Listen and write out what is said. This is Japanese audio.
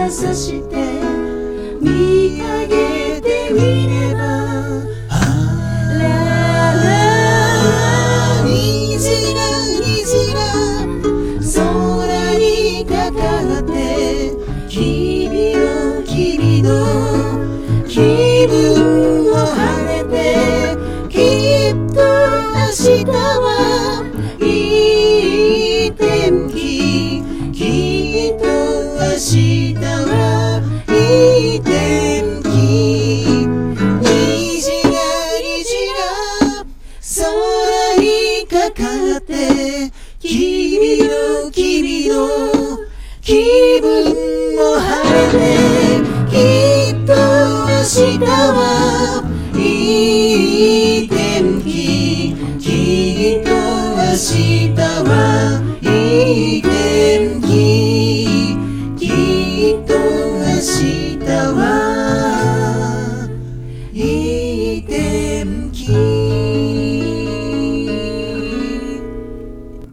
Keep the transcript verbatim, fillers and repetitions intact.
さして見上げてみれば、ララ虹が虹が空にかかって君の君の気分を晴れて、きっと明日はいい天気、きっと明日はいい天気。虹が虹が空にかかって君の君の気分も晴れて、きっと明日はいい天気、きっと明日はいい